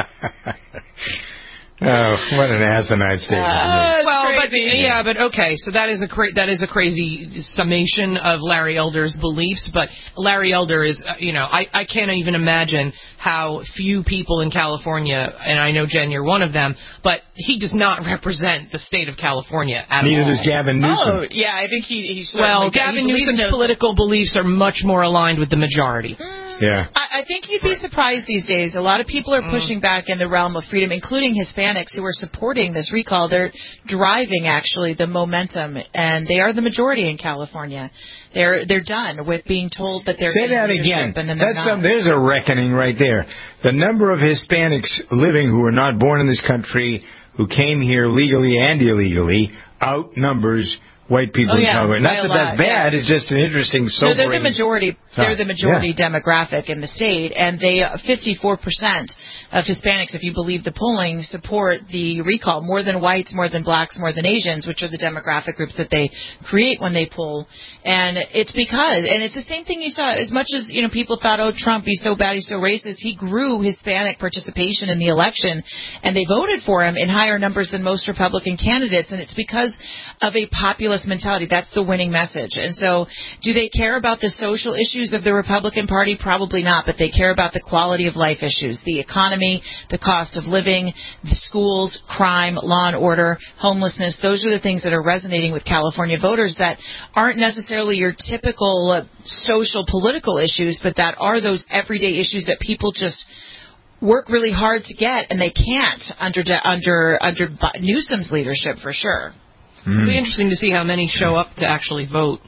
Oh, what an asinine statement! Uh, well, but yeah, but okay. So that is a cra- that is a crazy summation of Larry Elder's beliefs. But Larry Elder is, uh, you know, I I can't even imagine how few people in California, and I know Jen, you're one of them, but he does not represent the state of California at Neither all. does Gavin Newsom. Oh, yeah, I think he. he well, Gavin Newsom's political beliefs are much more aligned with the majority. Mm. Yeah. I, I think you'd be surprised these days. A lot of people are pushing back in the realm of freedom, including Hispanics who are supporting this recall. They're driving, actually, the momentum, and they are the majority in California. They're they're done with being told that they're Say that again. And then That's some, there's a reckoning right there. The number of Hispanics living who are not born in this country, who came here legally and illegally, outnumbers white people oh, yeah, in California. Not that that's bad. Yeah. It's just an interesting, sobering... No, they're the majority. They're the majority yeah. demographic in the state, and they fifty-four percent of Hispanics, if you believe the polling, support the recall. More than whites, more than blacks, more than Asians, which are the demographic groups that they create when they poll. And it's because, and it's the same thing you saw. As much as you know, people thought, "Oh, Trump, he's so bad, he's so racist." He grew Hispanic participation in the election, and they voted for him in higher numbers than most Republican candidates. And it's because of a populist mentality. That's the winning message. And so, do they care about the social issues of the Republican Party? Probably not, but they care about the quality of life issues, the economy, the cost of living, the schools, crime, law and order, homelessness. Those are the things that are resonating with California voters that aren't necessarily your typical uh, social political issues, but that are those everyday issues that people just work really hard to get, and they can't under under under Newsom's leadership for sure. Mm. It'll be interesting to see how many show up to actually vote.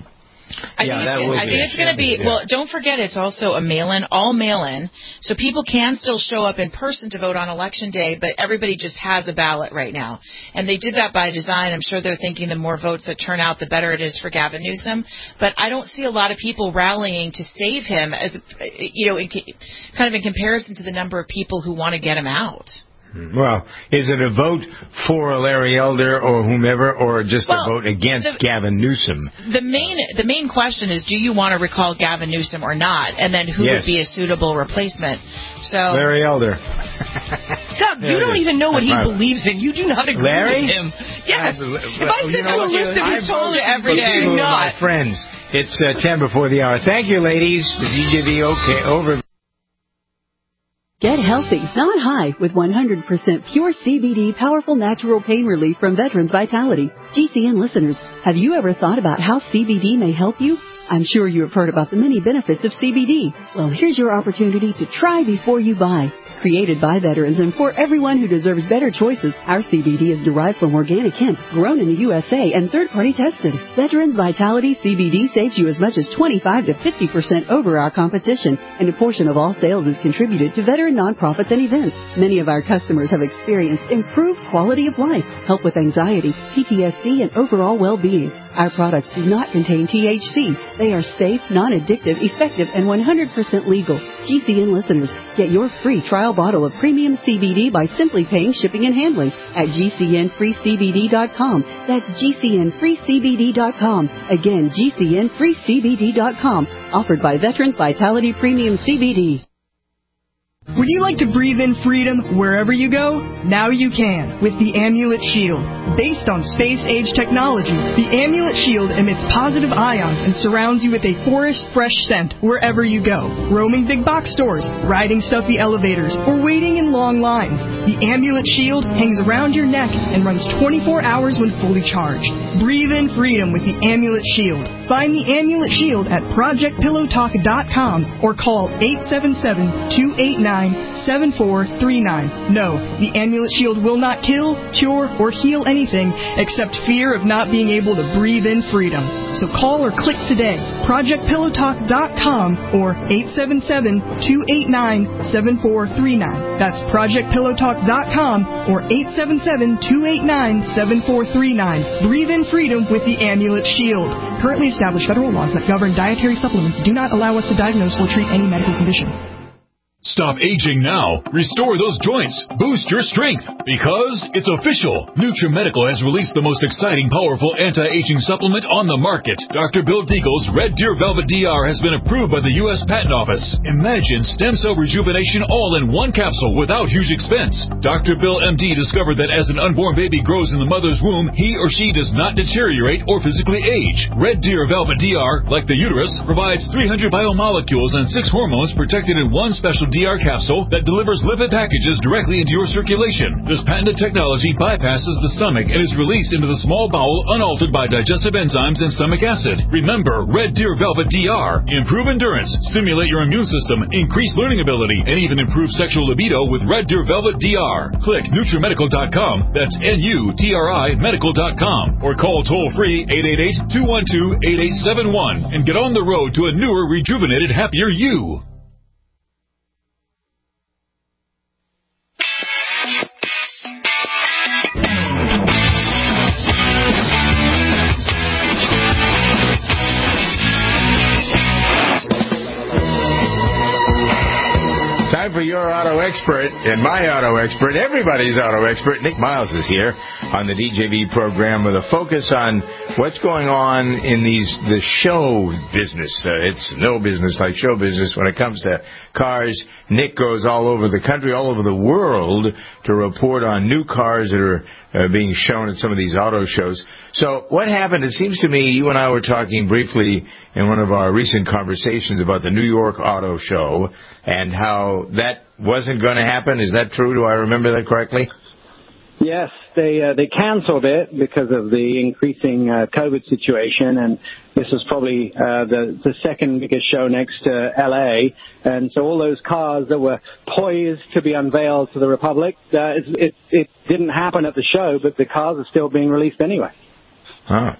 I yeah, think that it's, will I be think it's going to be, yeah. well, don't forget it's also a mail-in, all mail-in, so people can still show up in person to vote on Election Day, but everybody just has a ballot right now. And they did that by design. I'm sure they're thinking the more votes that turn out, the better it is for Gavin Newsom. But I don't see a lot of people rallying to save him, as you know, in, kind of in comparison to the number of people who want to get him out. Well, is it a vote for Larry Elder or whomever, or just well, a vote against the, Gavin Newsom? The main the main question is, do you want to recall Gavin Newsom or not? And then who yes. would be a suitable replacement? So Larry Elder. Doug, you don't even know what he believes in. You do not agree Larry? with him. Yes. Well, if I sent you, you a list of his songs every day, you not. My friends, it's uh, ten before the hour. Thank you, ladies. The D J V okay over. Get healthy, not high, with one hundred percent pure C B D powerful natural pain relief from Veterans Vitality. G C N listeners, have you ever thought about how C B D may help you? I'm sure you have heard about the many benefits of C B D. Well, here's your opportunity to try before you buy. Created by veterans and for everyone who deserves better choices, our C B D is derived from organic hemp, grown in the U S A and third-party tested. Veterans Vitality C B D saves you as much as twenty-five to fifty percent over our competition, and a portion of all sales is contributed to veteran nonprofits and events. Many of our customers have experienced improved quality of life, help with anxiety, P T S D, and overall well-being. Our products do not contain T H C. They are safe, non-addictive, effective, and one hundred percent legal. G C N listeners, get your free trial bottle of premium C B D by simply paying shipping and handling at G C N free C B D dot com. That's G C N free C B D dot com. Again, G C N free C B D dot com. Offered by Veterans Vitality Premium C B D. Would you like to breathe in freedom wherever you go? Now you can with the Amulet Shield. Based on space-age technology, the Amulet Shield emits positive ions and surrounds you with a forest-fresh scent wherever you go. Roaming big box stores, riding stuffy elevators, or waiting in long lines, the Amulet Shield hangs around your neck and runs twenty-four hours when fully charged. Breathe in freedom with the Amulet Shield. Find the Amulet Shield at project pillow talk dot com or call eight seven seven, two eight nine, seven four three nine. No, the Amulet Shield will not kill, cure, or heal anything except fear of not being able to breathe in freedom. So call or click today, project pillow talk dot com or eight seven seven, two eight nine, seven four three nine. That's project pillow talk dot com or eight seven seven, two eight nine, seven four three nine. Breathe in freedom with the Amulet Shield. Currently established federal laws that govern dietary supplements do not allow us to diagnose or treat any medical condition. Stop aging now. Restore those joints. Boost your strength. Because it's official. NutriMedical has released the most exciting, powerful anti-aging supplement on the market. Doctor Bill Deagle's Red Deer Velvet D R has been approved by the U S Patent Office. Imagine stem cell rejuvenation all in one capsule without huge expense. Doctor Bill M D discovered that as an unborn baby grows in the mother's womb, he or she does not deteriorate or physically age. Red Deer Velvet D R, like the uterus, provides three hundred biomolecules and six hormones protected in one special D R capsule that delivers lipid packages directly into your circulation. This patented technology bypasses the stomach and is released into the small bowel unaltered by digestive enzymes and stomach acid. Remember, Red Deer Velvet D R. Improve endurance, stimulate your immune system, increase learning ability, and even improve sexual libido with Red Deer Velvet D R. Click NutriMedical dot com, that's N U T R I medical dot com, or call toll-free eight eight eight, two one two, eight eight seven one and get on the road to a newer, rejuvenated, happier you. Time for your auto expert and my auto expert, everybody's auto expert. Nick Miles is here on the D J V program with a focus on what's going on in these the show business. Uh, it's no business like show business when it comes to cars. Nick goes all over the country, all over the world to report on new cars that are uh, being shown at some of these auto shows. So what happened? It seems to me you and I were talking briefly in one of our recent conversations about the New York Auto Show and how that wasn't going to happen. Is that true? Do I remember that correctly? Yes, they uh, they canceled it because of the increasing uh, COVID situation, and this was probably uh, the the second biggest show next to L A. And so all those cars that were poised to be unveiled to the republic, uh, it, it it didn't happen at the show, but the cars are still being released anyway. Huh.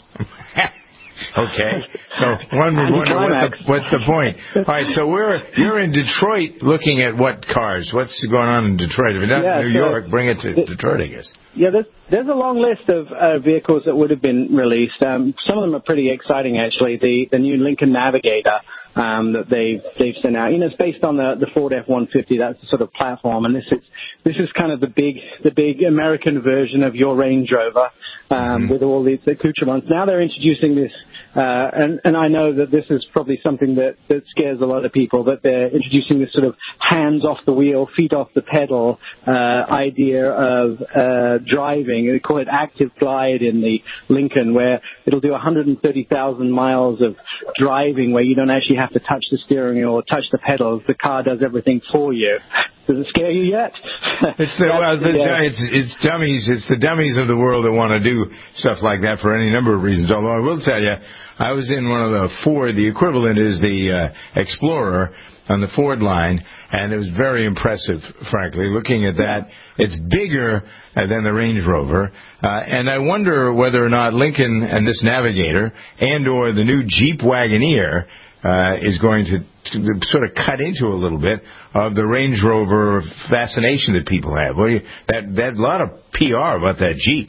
Okay, so one would wonder what the, what's the point. All right, so we're you're in Detroit looking at what cars? What's going on in Detroit? If it's not yeah, New so York, bring it to th- Detroit, I guess. Yeah, there's, there's a long list of uh, vehicles that would have been released. Um, some of them are pretty exciting, actually. The the new Lincoln Navigator um, that they've they've sent out. You know, it's based on the the Ford F one fifty. That's the sort of platform, and this is this is kind of the big the big American version of your Range Rover um, mm-hmm. with all these accoutrements. Now they're introducing this. Uh, and, and I know that this is probably something that, that scares a lot of people, that they're introducing this sort of hands off the wheel, feet off the pedal uh, idea of uh, driving. They call it Active Glide in the Lincoln, where it'll do one hundred thirty thousand miles of driving where you don't actually have to touch the steering wheel or touch the pedals. The car does everything for you. Does it scare you yet? It's the, well, the yeah. it's it's dummies. It's the dummies of the world that want to do stuff like that for any number of reasons. Although I will tell you, I was in one of the Ford. The equivalent is the uh, Explorer on the Ford line, and it was very impressive, frankly, looking at that. It's bigger uh, than the Range Rover, uh, and I wonder whether or not Lincoln and this Navigator and or the new Jeep Wagoneer uh, is going to, to sort of cut into a little bit of the Range Rover fascination that people have. Well, you, that, that lot of P R about that Jeep.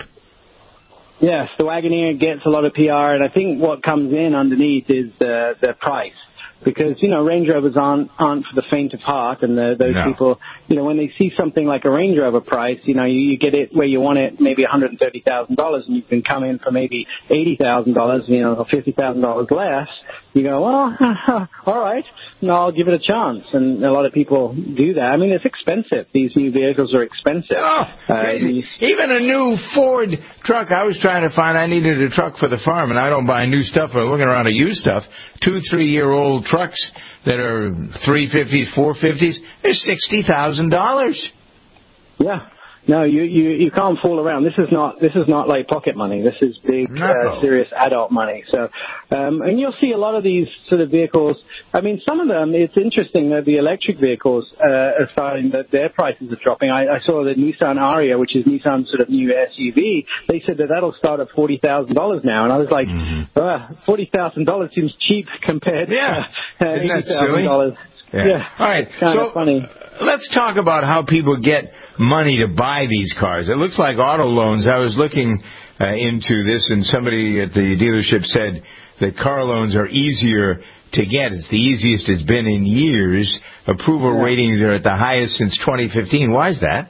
Yes, the Wagoneer gets a lot of P R, and I think what comes in underneath is the, the price. Because, you know, Range Rovers aren't, aren't for the faint of heart, and the, those no. people, you know, when they see something like a Range Rover price, you know, you, you get it where you want it, maybe one hundred thirty thousand dollars, and you can come in for maybe eighty thousand dollars, you know, or fifty thousand dollars less. You go, well, all right, no, I'll give it a chance. And a lot of people do that. I mean, it's expensive. These new vehicles are expensive. Oh, uh, even a new Ford truck. I was trying to find, I needed a truck for the farm, and I don't buy new stuff. I'm looking around at used stuff. Two, three-year-old trucks that are three fifties, four fifties, they're sixty thousand dollars. Yeah. No, you, you, you can't fool around. This is not this is not like pocket money. This is big, no. uh, serious adult money. So, um, and you'll see a lot of these sort of vehicles. I mean, some of them. It's interesting that the electric vehicles uh, are starting that their prices are dropping. I, I saw the Nissan Ariya, which is Nissan's sort of new S U V. They said that that'll start at forty thousand dollars now, and I was like, mm-hmm. uh, forty thousand dollars seems cheap compared yeah. to uh, Isn't that silly? Yeah. yeah. All right. Kind so of funny. Let's talk about how people get money to buy these cars. It looks like auto loans. I was looking uh, into this, and somebody at the dealership said that car loans are easier to get. It's the easiest it's been in years. Approval yeah. ratings are at the highest since twenty fifteen. Why is that?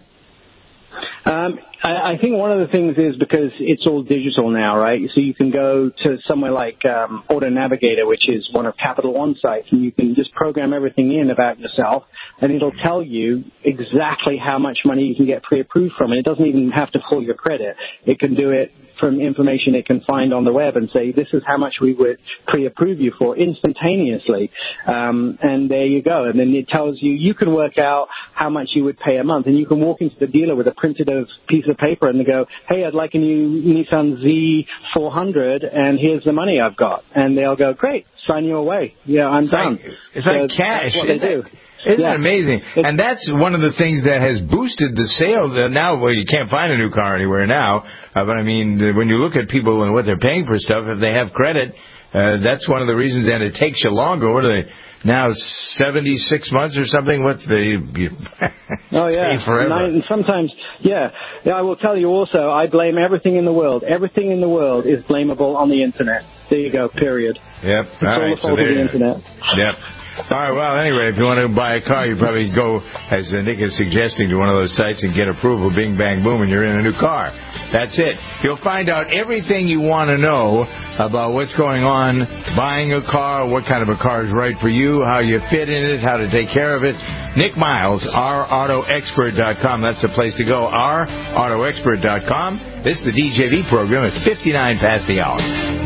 Um, I, I think one of the things is because it's all digital now, right? So you can go to somewhere like um, Auto Navigator, which is one of Capital One's sites, and you can just program everything in about yourself, and it'll tell you exactly how much money you can get pre-approved from. And it doesn't even have to pull your credit. It can do it from information it can find on the web and say, this is how much we would pre-approve you for instantaneously. Um, and there you go. And then it tells you, you can work out how much you would pay a month. And you can walk into the dealer with a printed of piece of paper and they go, hey, I'd like a new Nissan Z four hundred, and here's the money I've got. And they'll go, great, sign you away. Yeah, I'm it's done. Like, it's so like cash. That's what they do. Isn't yeah. it amazing? It's, and that's one of the things that has boosted the sales. Uh, now, well, you can't find a new car anywhere now. Uh, but, I mean, when you look at people and what they're paying for stuff, if they have credit, uh, that's one of the reasons. And it takes you longer. What are they now, seventy-six months or something? What's the... You oh, yeah. Pay forever. Nine, and sometimes, yeah. yeah. I will tell you also, I blame everything in the world. Everything in the world is blamable on the Internet. There you go, period. Yep. It's all all right. the fault So of the Internet. Yep. All right, well, anyway, if you want to buy a car, you probably go, as Nick is suggesting, to one of those sites and get approval, bing, bang, boom, and you're in a new car. That's it. You'll find out everything you want to know about what's going on, buying a car, what kind of a car is right for you, how you fit in it, how to take care of it. Nick Miles, our auto expert dot com. That's the place to go, our auto expert dot com. This is the D J V program at fifty-nine past the hour.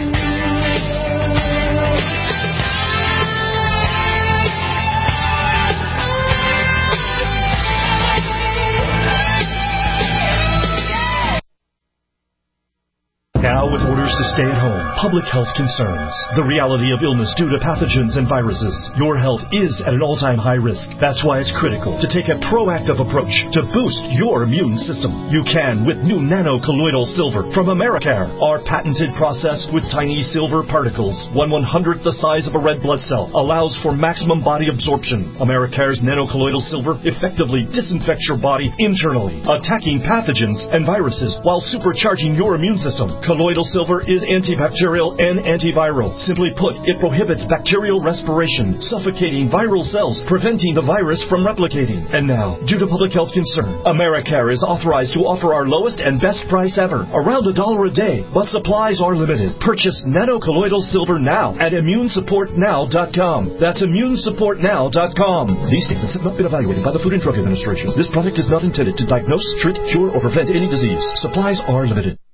Now with orders to stay at home, public health concerns, the reality of illness due to pathogens and viruses, your health is at an all-time high risk. That's why it's critical to take a proactive approach to boost your immune system. You can with new nano-colloidal silver from Americare. Our patented process with tiny silver particles, one one-hundredth the size of a red blood cell, allows for maximum body absorption. Americare's nano-colloidal silver effectively disinfects your body internally, attacking pathogens and viruses while supercharging your immune system. Colloidal silver is antibacterial and antiviral. Simply put, it prohibits bacterial respiration, suffocating viral cells, preventing the virus from replicating. And now, due to public health concern, Americare is authorized to offer our lowest and best price ever, around a dollar a day, but supplies are limited. Purchase nano-colloidal silver now at immune support now dot com. That's immune support now dot com. These statements have not been evaluated by the Food and Drug Administration. This product is not intended to diagnose, treat, cure, or prevent any disease. Supplies are limited.